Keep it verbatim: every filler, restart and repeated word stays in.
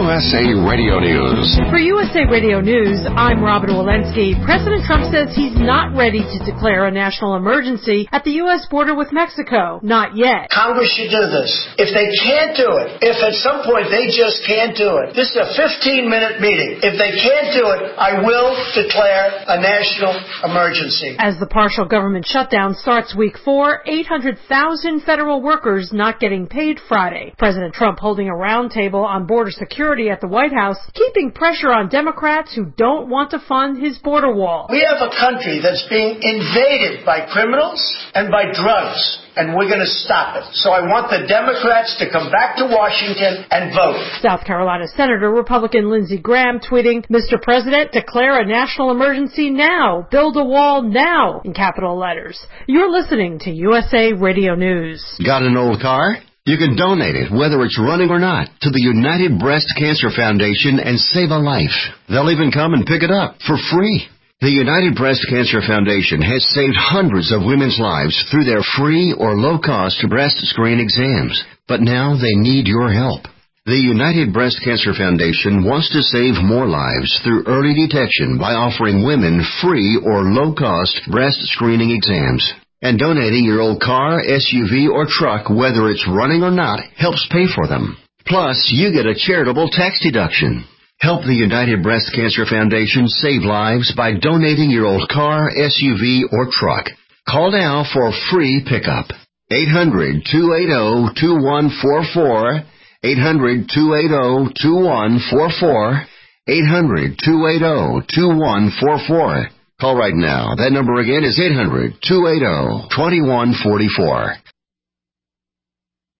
U S A Radio News. For U S A Radio News, I'm Robin Walensky. President Trump says he's not ready to declare a national emergency at the U S border with Mexico. Not yet. Congress should do this. If they can't do it, if at some point they just can't do it, this is a fifteen-minute meeting. If they can't do it, I will declare a national emergency. As the partial government shutdown starts week four, eight hundred thousand federal workers not getting paid Friday. President Trump holding a roundtable on border security at the White House, keeping pressure on Democrats who don't want to fund his border wall. We have a country that's being invaded by criminals and by drugs, and we're going to stop it. So I want the Democrats to come back to Washington and vote. South Carolina Senator Republican Lindsey Graham tweeting, Mister President, declare a national emergency now. Build a wall now, in capital letters. You're listening to U S A Radio News. Got an old car? You can donate it, whether it's running or not, to the United Breast Cancer Foundation and save a life. They'll even come and pick it up for free. The United Breast Cancer Foundation has saved hundreds of women's lives through their free or low-cost breast screen exams. But now they need your help. The United Breast Cancer Foundation wants to save more lives through early detection by offering women free or low-cost breast screening exams. And donating your old car, S U V, or truck, whether it's running or not, helps pay for them. Plus, you get a charitable tax deduction. Help the United Breast Cancer Foundation save lives by donating your old car, S U V, or truck. Call now for a free pickup. eight hundred, two eight zero, two one four four. eight hundred, two eight zero, two one four four. eight hundred, two eight zero, two one four four. Call right now. That number again is eight hundred, two eight zero, two one four four.